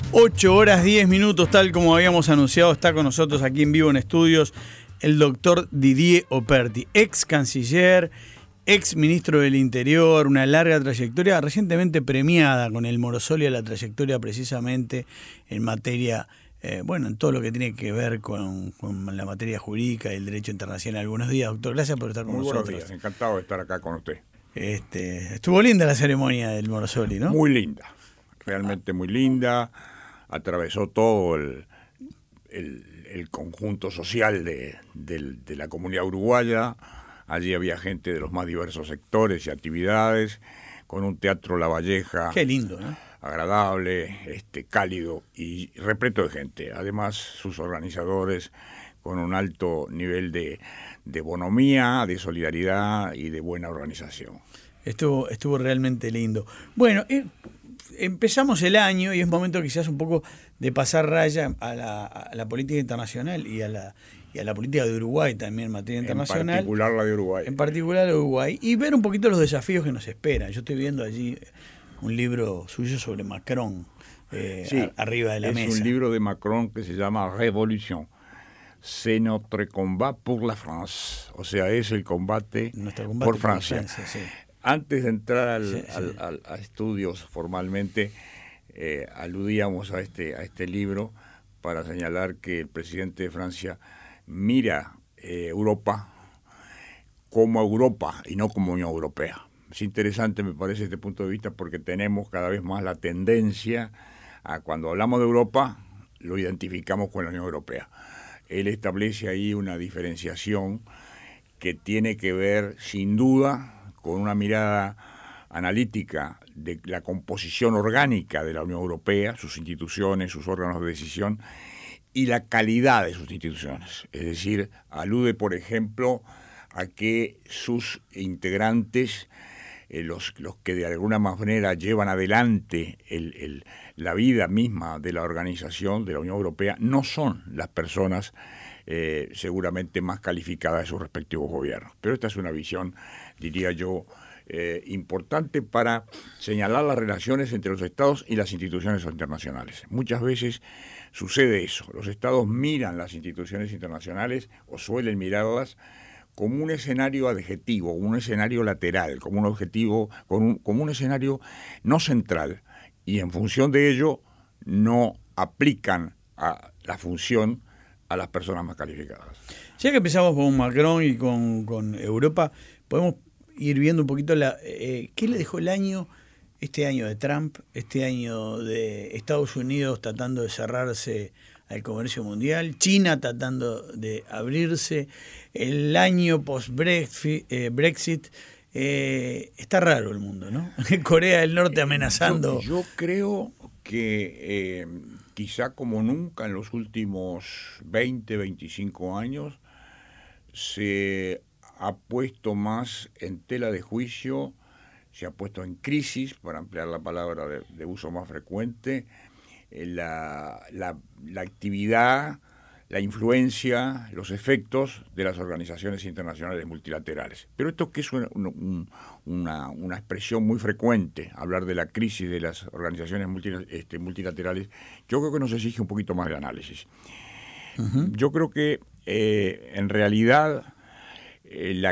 8:10, tal como habíamos anunciado, está con nosotros aquí en vivo en estudios el doctor Didier Operti, ex canciller, ex ministro del Interior, una larga trayectoria, recientemente premiada con el Morosoli a la trayectoria precisamente en materia, en todo lo que tiene que ver con la materia jurídica y el derecho internacional. Buenos días, doctor, gracias por estar con nosotros. Muy buenos días, encantado de estar acá con usted. Estuvo linda la ceremonia del Morosoli, ¿no? Muy linda, realmente muy linda. Atravesó todo el conjunto social de la comunidad uruguaya. Allí había gente de los más diversos sectores y actividades, con un teatro La Valleja. Qué lindo, ¿no? Agradable, cálido y repleto de gente. Además, sus organizadores con un alto nivel de bonomía, de solidaridad y de buena organización. Estuvo realmente lindo. Bueno, empezamos el año y es momento quizás un poco de pasar raya a la política internacional y a la política de Uruguay también en materia internacional. En particular la de Uruguay. En particular la de Uruguay. Y ver un poquito los desafíos que nos esperan. Yo estoy viendo allí un libro suyo sobre Macron, arriba de la mesa. Es un libro de Macron que se llama Révolution. C'est notre combat pour la France. O sea, es el combate por Francia. Sí. Antes de entrar a estudios formalmente, aludíamos a este libro para señalar que el presidente de Francia mira Europa como Europa y no como Unión Europea. Es interesante, me parece, este punto de vista, porque tenemos cada vez más la tendencia a, cuando hablamos de Europa, lo identificamos con la Unión Europea. Él establece ahí una diferenciación que tiene que ver, sin duda, con una mirada analítica de la composición orgánica de la Unión Europea, sus instituciones, sus órganos de decisión y la calidad de sus instituciones. Es decir, alude, por ejemplo, a que sus integrantes, los que de alguna manera llevan adelante la vida misma de la organización de la Unión Europea, no son las personas seguramente más calificadas de sus respectivos gobiernos. Pero esta es una visión, diría yo, importante para señalar las relaciones entre los estados y las instituciones internacionales. Muchas veces sucede eso. Los estados miran las instituciones internacionales, o suelen mirarlas, como un escenario adjetivo, como un escenario lateral, como un objetivo, como un escenario no central, y en función de ello no aplican a la función a las personas más calificadas. Ya que empezamos con Macron y con Europa, podemos ir viendo un poquito qué le dejó este año de Trump, este año de Estados Unidos tratando de cerrarse al comercio mundial, China tratando de abrirse, el año post-Brexit. Está raro el mundo, ¿no? Corea del Norte amenazando. Yo creo que quizá como nunca en los últimos 20, 25 años se ha puesto más en tela de juicio, se ha puesto en crisis, para emplear la palabra de uso más frecuente, la actividad, la influencia, los efectos de las organizaciones internacionales multilaterales. Pero esto que es una expresión muy frecuente, hablar de la crisis de las organizaciones multilaterales, yo creo que nos exige un poquito más de análisis. Uh-huh. Yo creo que en realidad la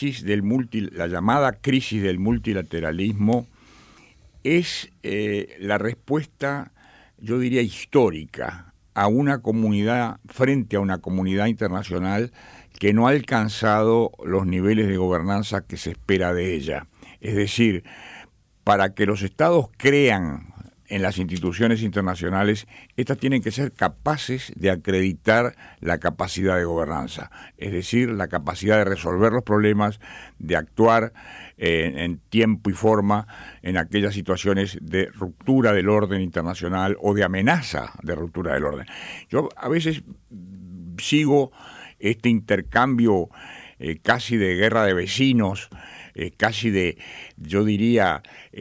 llamada crisis del multilateralismo es la respuesta, yo diría, histórica a una comunidad, frente a una comunidad internacional que no ha alcanzado los niveles de gobernanza que se espera de ella. Es decir, para que los estados crean en las instituciones internacionales, estas tienen que ser capaces de acreditar la capacidad de gobernanza, es decir, la capacidad de resolver los problemas, de actuar en tiempo y forma en aquellas situaciones de ruptura del orden internacional o de amenaza de ruptura del orden. Yo a veces sigo este intercambio casi de guerra de vecinos, casi de, yo diría,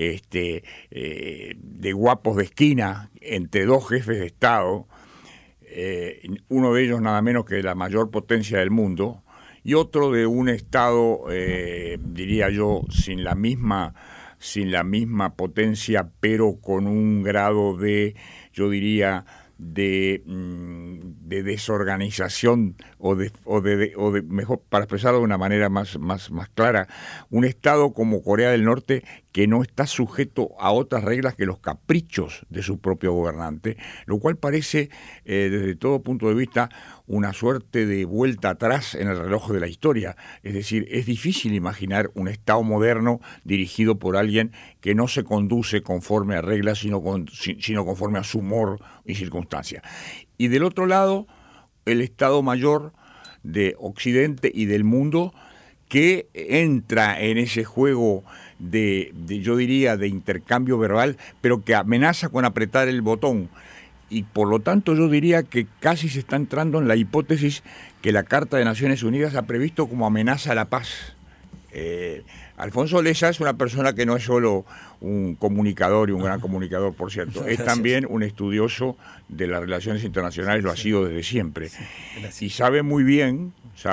de guapos de esquina entre dos jefes de Estado, uno de ellos nada menos que la mayor potencia del mundo, y otro de un Estado, diría yo, sin la misma sin la misma potencia, pero con un grado de, yo diría, de desorganización o de mejor, para expresarlo de una manera más clara, un Estado como Corea del Norte que no está sujeto a otras reglas que los caprichos de su propio gobernante, lo cual parece, desde todo punto de vista, una suerte de vuelta atrás en el reloj de la historia. Es decir, es difícil imaginar un Estado moderno dirigido por alguien que no se conduce conforme a reglas, sino conforme a su humor y circunstancia. Y del otro lado, el Estado Mayor de Occidente y del mundo, que entra en ese juego yo diría, de intercambio verbal, pero que amenaza con apretar el botón. Y por lo tanto yo diría que casi se está entrando en la hipótesis que la Carta de Naciones Unidas ha previsto como amenaza a la paz. Alfonso Lessa es una persona que no es solo un comunicador y un gran comunicador, por cierto, es también un estudioso de las relaciones internacionales, lo ha sido desde siempre. Y sabe muy bien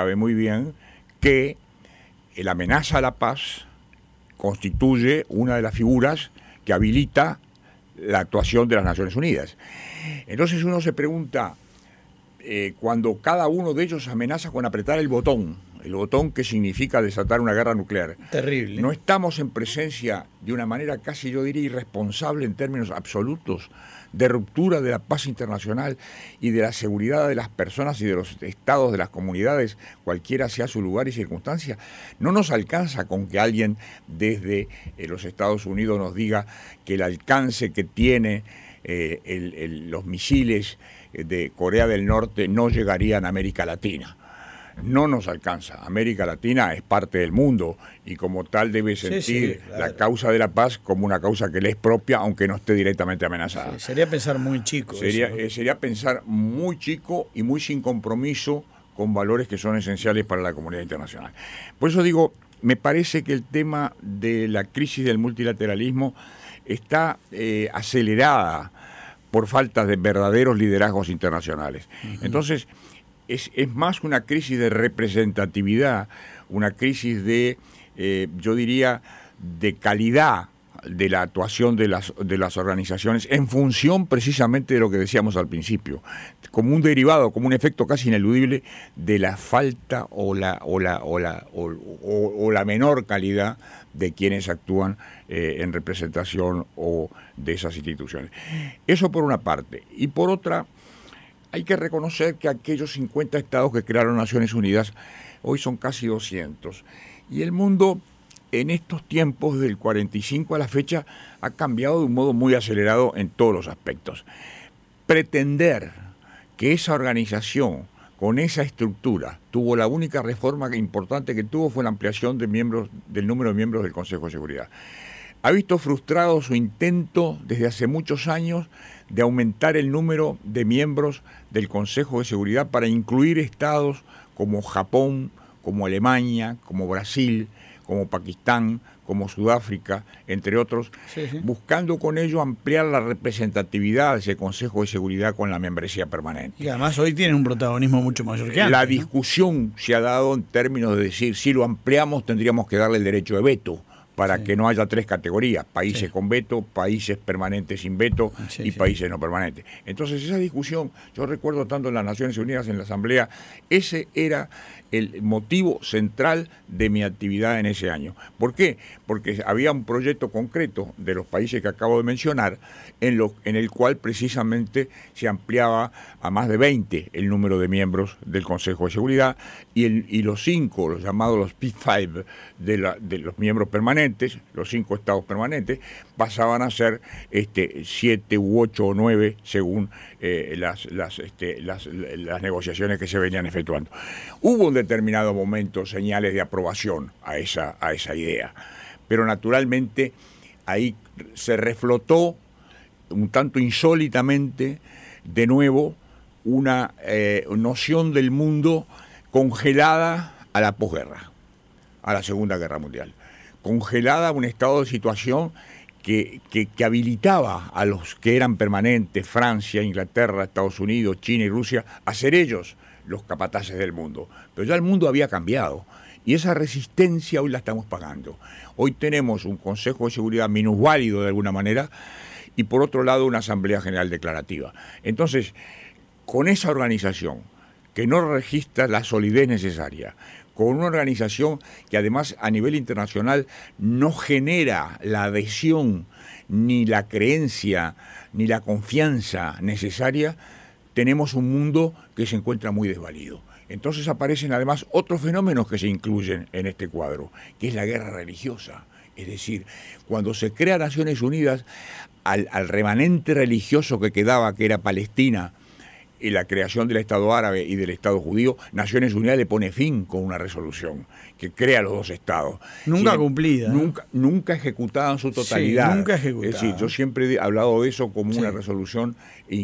que la amenaza a la paz constituye una de las figuras que habilita la actuación de las Naciones Unidas. Entonces uno se pregunta, cuando cada uno de ellos amenaza con apretar el botón que significa desatar una guerra nuclear. Terrible. ¿No estamos en presencia de una manera casi, yo diría, irresponsable en términos absolutos, de ruptura de la paz internacional y de la seguridad de las personas y de los estados de las comunidades, cualquiera sea su lugar y circunstancia? No nos alcanza con que alguien desde los Estados Unidos nos diga que el alcance que tiene los misiles de Corea del Norte no llegarían a América Latina. No nos alcanza. América Latina es parte del mundo y como tal debe sentir claro, la causa de la paz como una causa que le es propia, aunque no esté directamente amenazada. Sí, sería pensar muy chico. Sería pensar muy chico y muy sin compromiso con valores que son esenciales para la comunidad internacional. Por eso digo, me parece que el tema de la crisis del multilateralismo está acelerada por falta de verdaderos liderazgos internacionales. Entonces, es más una crisis de representatividad, una crisis de, yo diría, de calidad de la actuación de las organizaciones en función precisamente de lo que decíamos al principio, como un derivado, como un efecto casi ineludible de la falta o la menor calidad de quienes actúan en representación o de esas instituciones. Eso por una parte. Y por otra, hay que reconocer que aquellos 50 estados que crearon Naciones Unidas hoy son casi 200. Y el mundo en estos tiempos del 45 a la fecha ha cambiado de un modo muy acelerado en todos los aspectos. Pretender que esa organización con esa estructura tuvo la única reforma importante que tuvo fue la ampliación del número de miembros del Consejo de Seguridad. Ha visto frustrado su intento desde hace muchos años de aumentar el número de miembros del Consejo de Seguridad para incluir estados como Japón, como Alemania, como Brasil, como Pakistán, como Sudáfrica, entre otros, buscando con ello ampliar la representatividad de ese Consejo de Seguridad con la membresía permanente. Y además hoy tienen un protagonismo mucho mayor que antes. La discusión se ha dado en términos de decir, si lo ampliamos tendríamos que darle el derecho de veto, para que no haya tres categorías, países con veto, países permanentes sin veto y países no permanentes. Entonces esa discusión, yo recuerdo estando en las Naciones Unidas, en la Asamblea, ese era el motivo central de mi actividad en ese año. ¿Por qué? Porque había un proyecto concreto de los países que acabo de mencionar, en el cual precisamente se ampliaba a más de 20 el número de miembros del Consejo de Seguridad y los 5, los llamados los P5 de los miembros permanentes, los 5 estados permanentes, pasaban a ser 7 u 8 o 9 según las negociaciones que se venían efectuando. Hubo en determinado momento señales de aprobación a esa idea, pero naturalmente ahí se reflotó un tanto insólitamente de nuevo una noción del mundo congelada a la posguerra, a la Segunda Guerra Mundial, congelada a un estado de situación que habilitaba a los que eran permanentes, Francia, Inglaterra, Estados Unidos, China y Rusia, a ser ellos los capataces del mundo. Pero ya el mundo había cambiado Y esa resistencia hoy la estamos pagando. Hoy tenemos un Consejo de Seguridad minusválido de alguna manera y por otro lado una Asamblea General declarativa. Entonces, con esa organización que no registra la solidez necesaria, con una organización que además a nivel internacional no genera la adhesión, ni la creencia, ni la confianza necesaria, tenemos un mundo que se encuentra muy desvalido. Entonces aparecen además otros fenómenos que se incluyen en este cuadro, que es la guerra religiosa. Es decir, cuando se crea Naciones Unidas, al remanente religioso que quedaba, que era Palestina, y la creación del Estado árabe y del Estado judío, Naciones Unidas le pone fin con una resolución que crea los dos estados. Nunca cumplida. Nunca ejecutada en su totalidad. Sí, nunca ejecutada. Es decir, yo siempre he hablado de eso como una resolución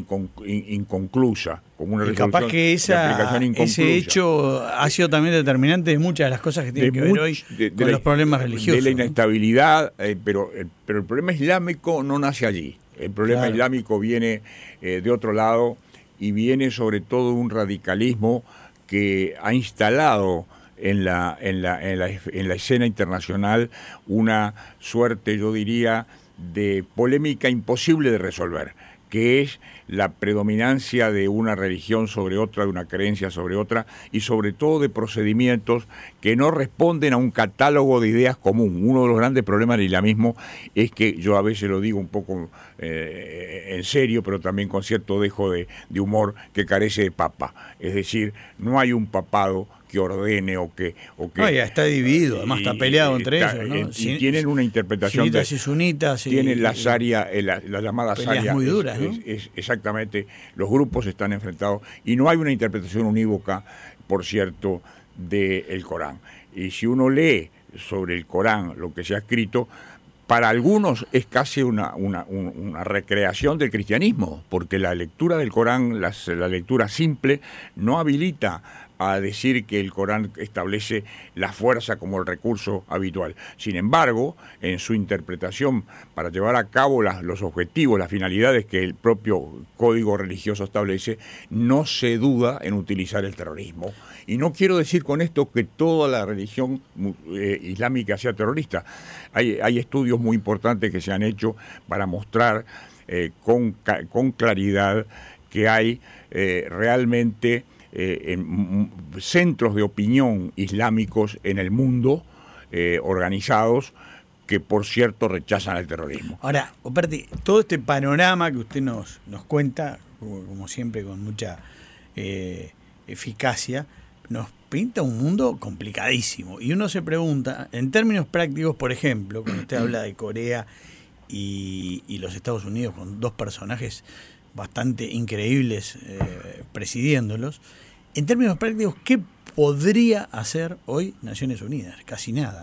inconclusa, como una resolución capaz que de aplicación inconclusa. Ese hecho ha sido también determinante de muchas de las cosas que tienen que ver hoy con los problemas religiosos. De la inestabilidad, pero el problema islámico no nace allí. El problema islámico viene de otro lado, y viene sobre todo un radicalismo que ha instalado en la escena internacional una suerte, yo diría, de polémica imposible de resolver, que es la predominancia de una religión sobre otra, de una creencia sobre otra, y sobre todo de procedimientos que no responden a un catálogo de ideas común. Uno de los grandes problemas del islamismo es que, yo a veces lo digo un poco en serio, pero también con cierto dejo de humor, que carece de papa. Es decir, no hay un papado que ordene o que no, ya está dividido, además está peleado entre ellos, ¿no? Y tienen una interpretación sunitas y sunitas, tienen la sharia, la llamada sharia muy duras, ¿no? es exactamente, los grupos están enfrentados y no hay una interpretación unívoca, por cierto, del Corán. Y si uno lee sobre el Corán lo que se ha escrito, para algunos es casi una recreación del cristianismo, porque la lectura del Corán, la lectura simple, no habilita a decir que el Corán establece la fuerza como el recurso habitual. Sin embargo, en su interpretación para llevar a cabo los objetivos, las finalidades que el propio código religioso establece, no se duda en utilizar el terrorismo. Y no quiero decir con esto que toda la religión islámica sea terrorista. Hay estudios muy importantes que se han hecho para mostrar con claridad que hay realmente en centros de opinión islámicos en el mundo organizados que, por cierto, rechazan el terrorismo. Ahora, Operti, todo este panorama que usted nos cuenta, como siempre con mucha eficacia, nos pinta un mundo complicadísimo. Y uno se pregunta, en términos prácticos, por ejemplo, cuando usted habla de Corea y los Estados Unidos, con dos personajes bastante increíbles presidiéndolos, en términos prácticos, ¿qué podría hacer hoy Naciones Unidas? Casi nada.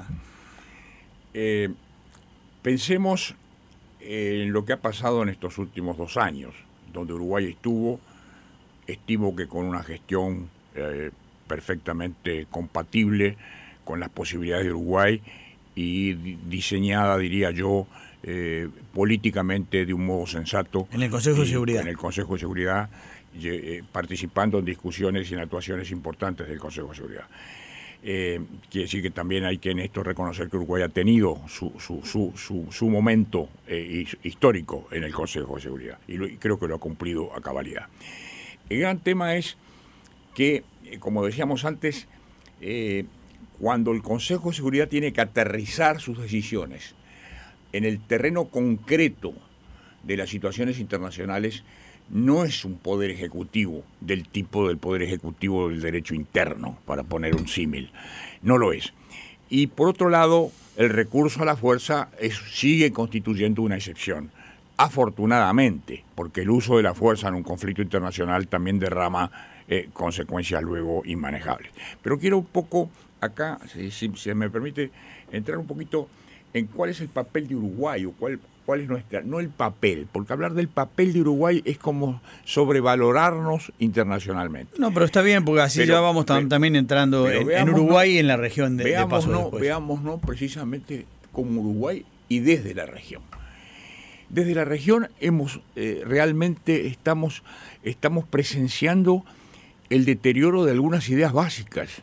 Pensemos en lo que ha pasado en estos últimos 2 años, donde Uruguay estimo que con una gestión perfectamente compatible con las posibilidades de Uruguay y diseñada, diría yo, políticamente de un modo sensato. En el Consejo de Seguridad. En el Consejo de Seguridad, participando en discusiones y en actuaciones importantes del Consejo de Seguridad. Quiere decir que también hay que en esto reconocer que Uruguay ha tenido su momento histórico en el Consejo de Seguridad y creo que lo ha cumplido a cabalidad. El gran tema es que, como decíamos antes, cuando el Consejo de Seguridad tiene que aterrizar sus decisiones en el terreno concreto de las situaciones internacionales, no es un poder ejecutivo del tipo del poder ejecutivo del derecho interno, para poner un símil. No lo es. Y por otro lado, el recurso a la fuerza sigue constituyendo una excepción. Afortunadamente, porque el uso de la fuerza en un conflicto internacional también derrama consecuencias luego inmanejables. Pero quiero un poco acá, si se me permite, entrar un poquito en cuál es el papel de Uruguay o cuál es nuestra, no el papel, porque hablar del papel de Uruguay es como sobrevalorarnos internacionalmente. No, pero está bien, porque así ya vamos también entrando en Uruguay y en la región de paso. Veámonos precisamente como Uruguay y desde la región. Desde la región realmente estamos presenciando el deterioro de algunas ideas básicas,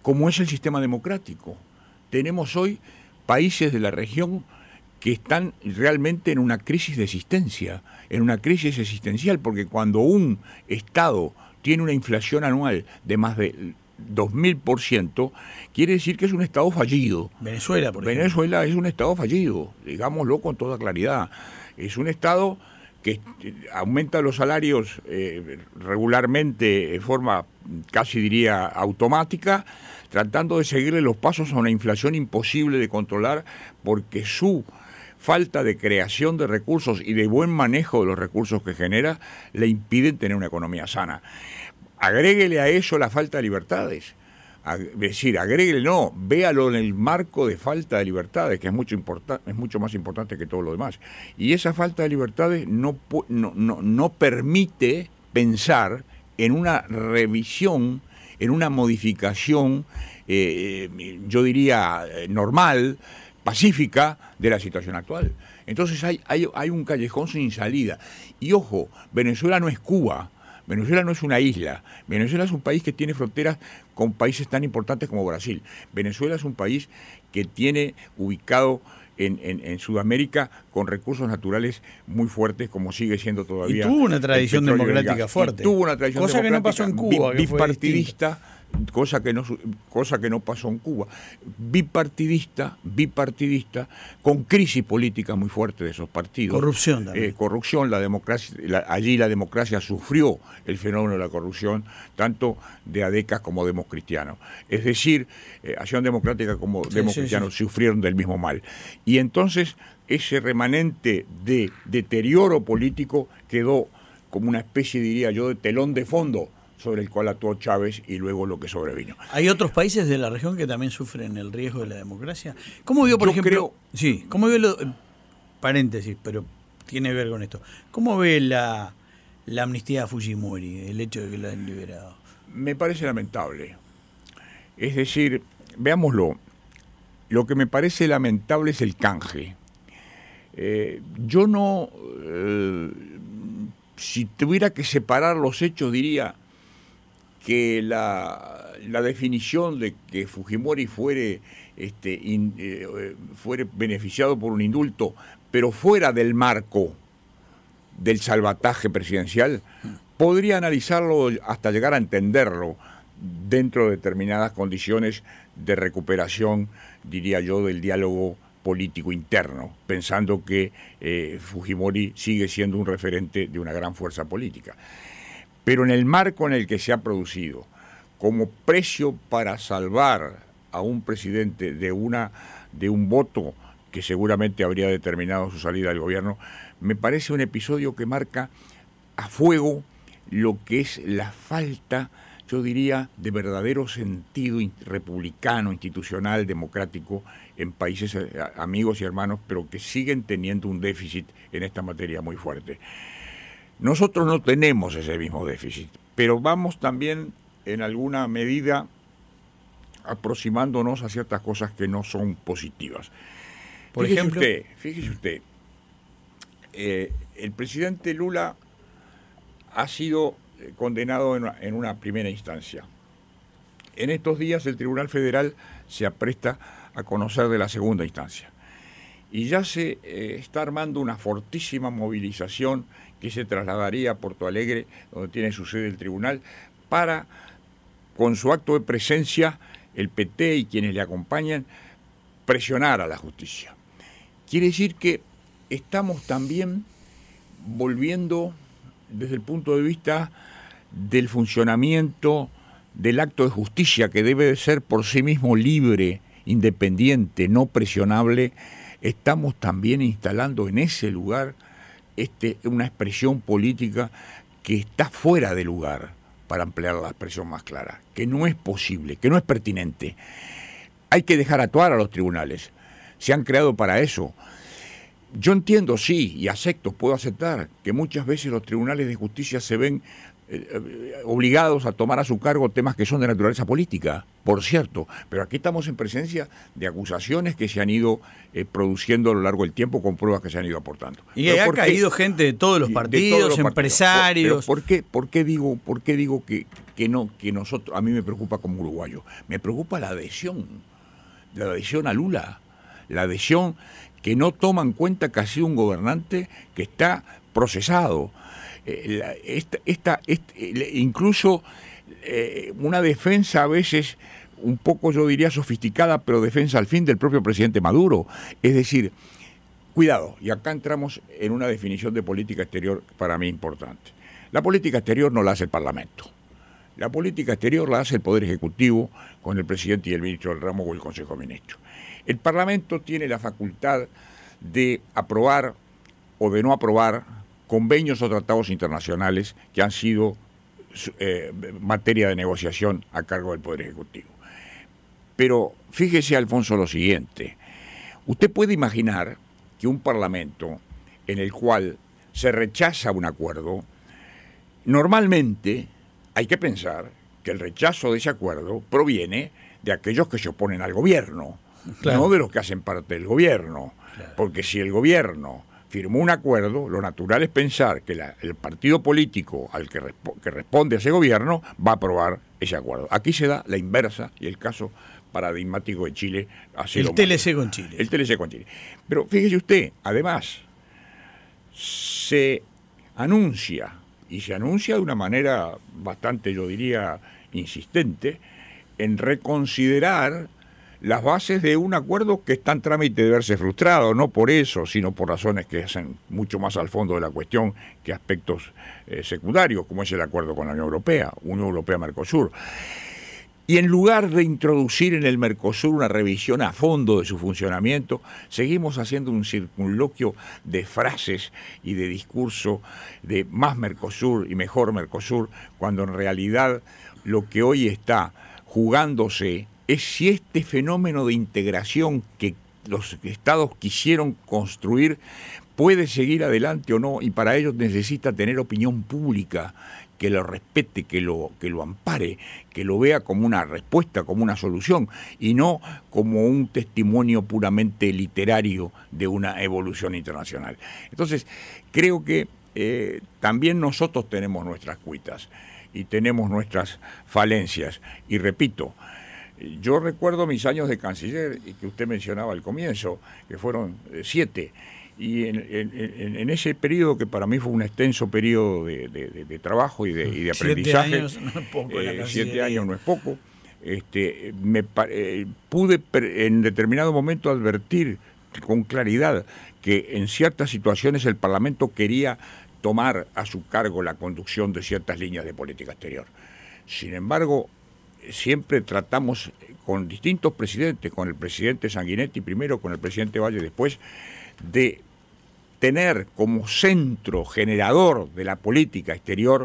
como es el sistema democrático. Tenemos hoy países de la región que están realmente en una crisis de existencia, en una crisis existencial, porque cuando un Estado tiene una inflación anual de más de 2000%, quiere decir que es un Estado fallido. Venezuela, por ejemplo. Venezuela es un Estado fallido, digámoslo con toda claridad. Es un Estado que aumenta los salarios regularmente, en forma casi diría automática, tratando de seguirle los pasos a una inflación imposible de controlar, porque su falta de creación de recursos y de buen manejo de los recursos que genera le impiden tener una economía sana. Agréguele a eso la falta de libertades. Es decir, agréguele, no, véalo en el marco de falta de libertades, que es mucho más importante que todo lo demás. Y esa falta de libertades no permite pensar en una revisión, en una modificación, yo diría, normal, pacífica de la situación actual. Entonces hay un callejón sin salida. Y ojo, Venezuela no es Cuba. Venezuela no es una isla. Venezuela es un país que tiene fronteras con países tan importantes como Brasil. Venezuela es un país que tiene ubicado en Sudamérica con recursos naturales muy fuertes, como sigue siendo todavía. Y tuvo una tradición democrática fuerte. Tuvo una tradición cosa democrática, que no pasó en Cuba, bipartidista, cosa que no pasó en Cuba. Bipartidista, con crisis política muy fuerte de esos partidos. Corrupción también. Corrupción, la democracia, allí la democracia sufrió el fenómeno de la corrupción, tanto de ADECAS como Democristianos. Es decir, Acción Democrática como Democristianos sufrieron del mismo mal. Y entonces ese remanente de deterioro político quedó como una especie, diría yo, de telón de fondo sobre el cual actuó Chávez y luego lo que sobrevino. ¿Hay otros países de la región que también sufren el riesgo de la democracia? ¿Cómo vio, por ejemplo? Sí, ¿cómo vio paréntesis, pero tiene que ver con esto. ¿Cómo ve la amnistía a Fujimori, el hecho de que lo han liberado? Me parece lamentable. Es decir, veámoslo, lo que me parece lamentable es el canje. Yo no, si tuviera que separar los hechos, diría que la definición de que Fujimori fuere beneficiado por un indulto, pero fuera del marco del salvataje presidencial, podría analizarlo hasta llegar a entenderlo dentro de determinadas condiciones de recuperación, diría yo, del diálogo político interno, pensando que Fujimori sigue siendo un referente de una gran fuerza política. Pero en el marco en el que se ha producido, como precio para salvar a un presidente de un voto que seguramente habría determinado su salida del gobierno, me parece un episodio que marca a fuego lo que es la falta, yo diría, de verdadero sentido republicano, institucional, democrático en países amigos y hermanos, pero que siguen teniendo un déficit en esta materia muy fuerte. Nosotros no tenemos ese mismo déficit, pero vamos también en alguna medida aproximándonos a ciertas cosas que no son positivas. Por ejemplo, fíjese usted, el presidente Lula ha sido condenado en una primera instancia. En estos días el Tribunal Federal se apresta a conocer de la segunda instancia. Y ya se está armando una fortísima movilización que se trasladaría a Porto Alegre, donde tiene su sede el tribunal, para, con su acto de presencia, el PT y quienes le acompañan, presionar a la justicia. Quiere decir que estamos también volviendo desde el punto de vista del funcionamiento del acto de justicia, que debe de ser por sí mismo libre, independiente, no presionable. Estamos también instalando en ese lugar una expresión política que está fuera de lugar, para ampliar la expresión más clara, que no es posible, que no es pertinente. Hay que dejar actuar a los tribunales. Se han creado para eso. Yo entiendo, sí, y puedo aceptar, que muchas veces los tribunales de justicia se ven obligados a tomar a su cargo temas que son de naturaleza política, por cierto, pero aquí estamos en presencia de acusaciones que se han ido produciendo a lo largo del tiempo con pruebas que se han ido aportando. Y ha caído gente de todos los partidos, empresarios. ¿Por qué digo que que nosotros, a mí me preocupa como uruguayo, me preocupa la adhesión a Lula, la adhesión que no toma en cuenta que ha sido un gobernante que está procesado. Incluso una defensa a veces un poco, yo diría, sofisticada, pero defensa al fin del propio presidente Maduro. Es decir, cuidado, y acá entramos en una definición de política exterior para mí importante. La política exterior no la hace el Parlamento. La política exterior la hace el Poder Ejecutivo con el presidente y el ministro del ramo o el Consejo de Ministros. El Parlamento tiene la facultad de aprobar o de no aprobar convenios o tratados internacionales que han sido materia de negociación a cargo del Poder Ejecutivo. Pero fíjese, Alfonso, lo siguiente. Usted puede imaginar que un Parlamento en el cual se rechaza un acuerdo, normalmente hay que pensar que el rechazo de ese acuerdo proviene de aquellos que se oponen al gobierno, claro, no de los que hacen parte del gobierno. Claro. Porque si el gobierno firmó un acuerdo, lo natural es pensar que el partido político al que responde a ese gobierno va a aprobar ese acuerdo. Aquí se da la inversa y el caso paradigmático de Chile. El TLC con Chile. El TLC con Chile. Pero fíjese usted, además, se anuncia, y se anuncia de una manera bastante, yo diría, insistente, en reconsiderar las bases de un acuerdo que está en trámite de verse frustrado, no por eso, sino por razones que hacen mucho más al fondo de la cuestión que aspectos secundarios, como es el acuerdo con la Unión Europea-Mercosur. Y en lugar de introducir en el Mercosur una revisión a fondo de su funcionamiento, seguimos haciendo un circunloquio de frases y de discurso de más Mercosur y mejor Mercosur, cuando en realidad lo que hoy está jugándose es si este fenómeno de integración que los estados quisieron construir puede seguir adelante o no, y para ello necesita tener opinión pública que lo respete, que lo ampare, que lo vea como una respuesta, como una solución, y no como un testimonio puramente literario de una evolución internacional. Entonces, creo que también nosotros tenemos nuestras cuitas y tenemos nuestras falencias, y repito, yo recuerdo mis años de canciller, y que usted mencionaba al comienzo, que fueron 7, y en ese periodo, que para mí fue un extenso periodo de trabajo y de aprendizaje, 7 años no es poco, 7 años no es poco, pude en determinado momento advertir con claridad que en ciertas situaciones el Parlamento quería tomar a su cargo la conducción de ciertas líneas de política exterior. Sin embargo, siempre tratamos con distintos presidentes, con el presidente Sanguinetti primero, con el presidente Valle después, de tener como centro generador de la política exterior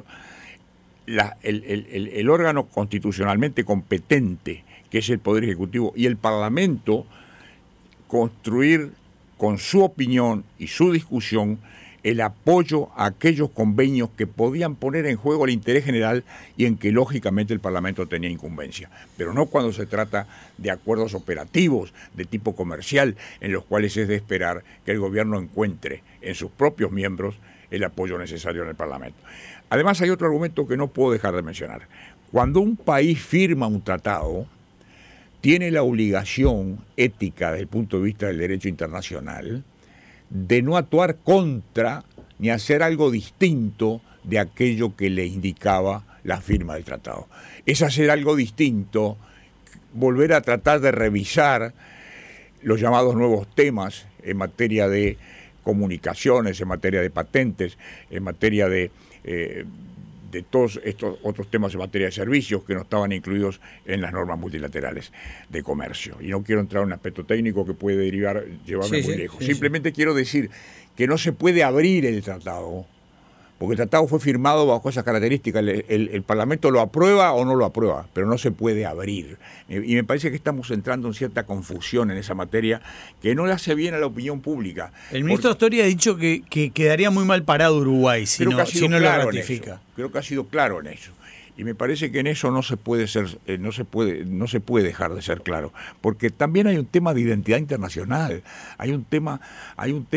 el órgano constitucionalmente competente, que es el Poder Ejecutivo, y el Parlamento construir con su opinión y su discusión el apoyo a aquellos convenios que podían poner en juego el interés general y en que lógicamente el Parlamento tenía incumbencia, pero no cuando se trata de acuerdos operativos de tipo comercial, en los cuales es de esperar que el gobierno encuentre en sus propios miembros el apoyo necesario en el Parlamento. Además, hay otro argumento que no puedo dejar de mencionar. Cuando un país firma un tratado, tiene la obligación ética desde el punto de vista del derecho internacional de no actuar contra ni hacer algo distinto de aquello que le indicaba la firma del tratado. Es hacer algo distinto, volver a tratar de revisar los llamados nuevos temas en materia de comunicaciones, en materia de patentes, en materia de todos estos otros temas en materia de servicios que no estaban incluidos en las normas multilaterales de comercio. Y no quiero entrar en un aspecto técnico que puede llevarme muy lejos. Simplemente quiero decir que no se puede abrir el tratado, porque el tratado fue firmado bajo esas características. El Parlamento lo aprueba o no lo aprueba, pero no se puede abrir. Y me parece que estamos entrando en cierta confusión en esa materia que no le hace bien a la opinión pública. El ministro Astori ha dicho que quedaría muy mal parado Uruguay si no lo ratifica. Creo que ha sido claro en eso. Y me parece que en eso no se puede dejar de ser claro, porque también hay un tema de identidad internacional, hay un tema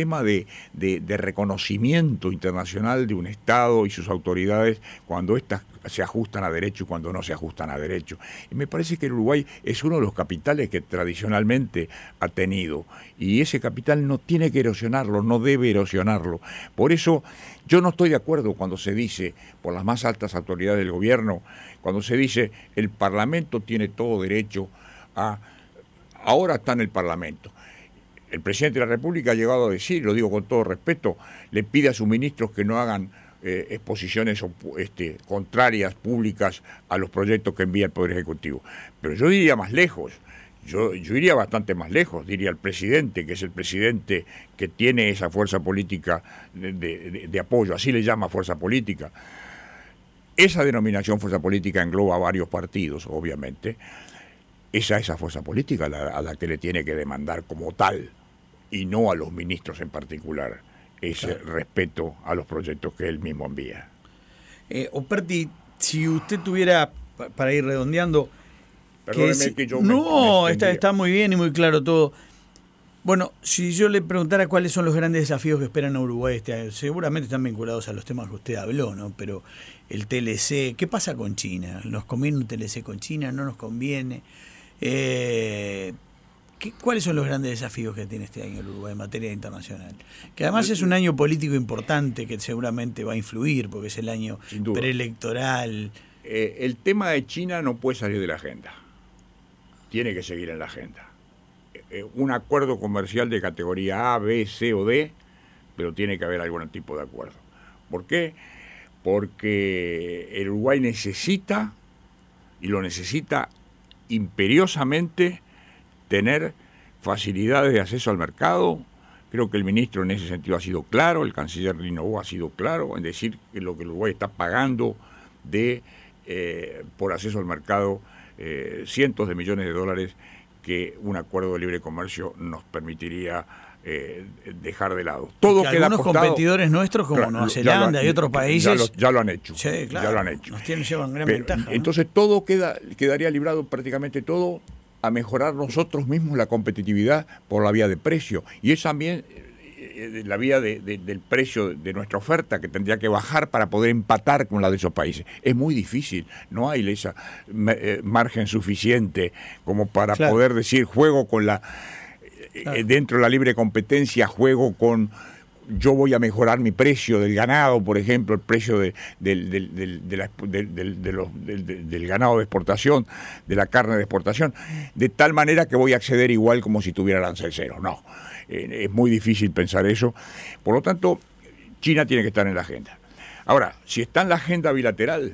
de reconocimiento internacional de un Estado y sus autoridades cuando estas se ajustan a derecho y cuando no se ajustan a derecho. Y me parece que el Uruguay es uno de los capitales que tradicionalmente ha tenido, y ese capital no tiene que erosionarlo, no debe erosionarlo. Por eso yo no estoy de acuerdo cuando se dice, por las más altas autoridades del gobierno, cuando se dice el Parlamento tiene todo derecho a... Ahora está en el Parlamento. El presidente de la República ha llegado a decir, lo digo con todo respeto, le pide a sus ministros que no hagan exposiciones contrarias públicas a los proyectos que envía el Poder Ejecutivo. Pero yo diría más lejos, yo iría bastante más lejos, diría el presidente, que es el presidente que tiene esa fuerza política de apoyo, así le llama fuerza política. Esa denominación fuerza política engloba varios partidos, obviamente. Esa fuerza política a la que le tiene que demandar como tal, y no a los ministros en particular, ese respeto a los proyectos que él mismo envía. Operti, si usted tuviera, para ir redondeando... Perdóneme que yo está muy bien y muy claro todo. Bueno, si yo le preguntara cuáles son los grandes desafíos que esperan a Uruguay este año, seguramente están vinculados a los temas que usted habló, ¿no? Pero el TLC, ¿qué pasa con China? ¿Nos conviene un TLC con China? ¿No nos conviene? ¿Cuáles son los grandes desafíos que tiene este año el Uruguay en materia internacional? Que además es un año político importante que seguramente va a influir porque es el año preelectoral. El tema de China no puede salir de la agenda. Tiene que seguir en la agenda. Un acuerdo comercial de categoría A, B, C o D, pero tiene que haber algún tipo de acuerdo. ¿Por qué? Porque el Uruguay necesita, y lo necesita imperiosamente, tener facilidades de acceso al mercado. Creo que el ministro en ese sentido ha sido claro, el canciller Rinovo ha sido claro en decir que lo que el Uruguay está pagando por acceso al mercado, cientos de millones de dólares que un acuerdo de libre comercio nos permitiría dejar de lado. Todo queda algunos apostado, competidores nuestros como claro, Nueva Zelanda y otros países ya lo han hecho. Sí, claro, ya lo han hecho. Llevan gran ventaja, ¿no? Entonces todo quedaría librado, prácticamente todo, a mejorar nosotros mismos la competitividad por la vía de precio. Y es también la vía del precio de nuestra oferta, que tendría que bajar para poder empatar con la de esos países. Es muy difícil, no hay esa margen suficiente como para poder decir juego con la... dentro de la libre competencia juego con... Yo voy a mejorar mi precio del ganado, por ejemplo, el precio del ganado de exportación, de la carne de exportación, de tal manera que voy a acceder igual como si tuviera arancel cero. No, es muy difícil pensar eso. Por lo tanto, China tiene que estar en la agenda. Ahora, si está en la agenda bilateral,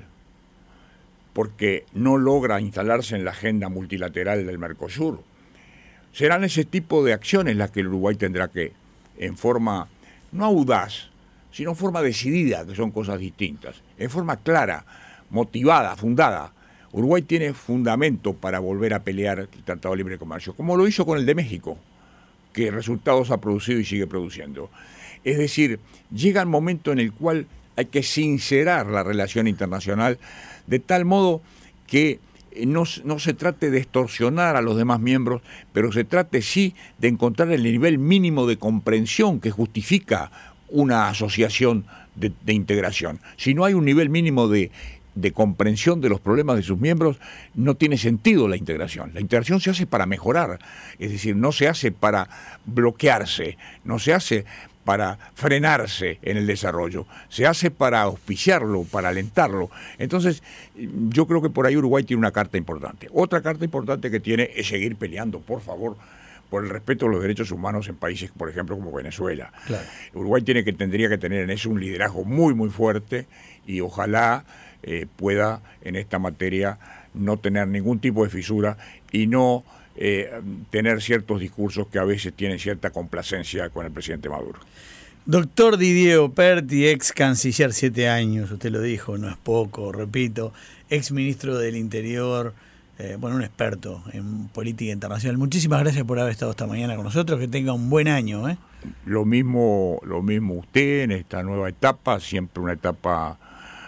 porque no logra instalarse en la agenda multilateral del Mercosur, serán ese tipo de acciones las que el Uruguay tendrá que, en forma... no audaz, sino en forma decidida, que son cosas distintas, en forma clara, motivada, fundada. Uruguay tiene fundamento para volver a pelear el Tratado de Libre Comercio, como lo hizo con el de México, que resultados ha producido y sigue produciendo. Es decir, llega el momento en el cual hay que sincerar la relación internacional de tal modo que no se trate de extorsionar a los demás miembros, pero se trate sí de encontrar el nivel mínimo de comprensión que justifica una asociación de integración. Si no hay un nivel mínimo de comprensión de los problemas de sus miembros, no tiene sentido la integración. La integración se hace para mejorar, es decir, no se hace para bloquearse, no se hace para frenarse en el desarrollo, se hace para auspiciarlo, para alentarlo. Entonces, yo creo que por ahí Uruguay tiene una carta importante. Otra carta importante que tiene es seguir peleando, por favor, por el respeto a los derechos humanos en países, por ejemplo, como Venezuela. Claro. Uruguay tendría que tener en eso un liderazgo muy, muy fuerte, y ojalá pueda en esta materia no tener ningún tipo de fisura y no tener ciertos discursos que a veces tienen cierta complacencia con el presidente Maduro. Doctor Didier Operti, ex canciller 7 años, usted lo dijo, no es poco, repito, ex ministro del Interior, un experto en política internacional. Muchísimas gracias por haber estado esta mañana con nosotros, que tenga un buen año. Lo mismo usted en esta nueva etapa, siempre una etapa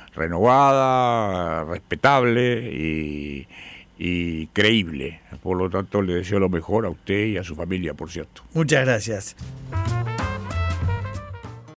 renovada, respetable y creíble. Por lo tanto, le deseo lo mejor a usted y a su familia, por cierto. Muchas gracias.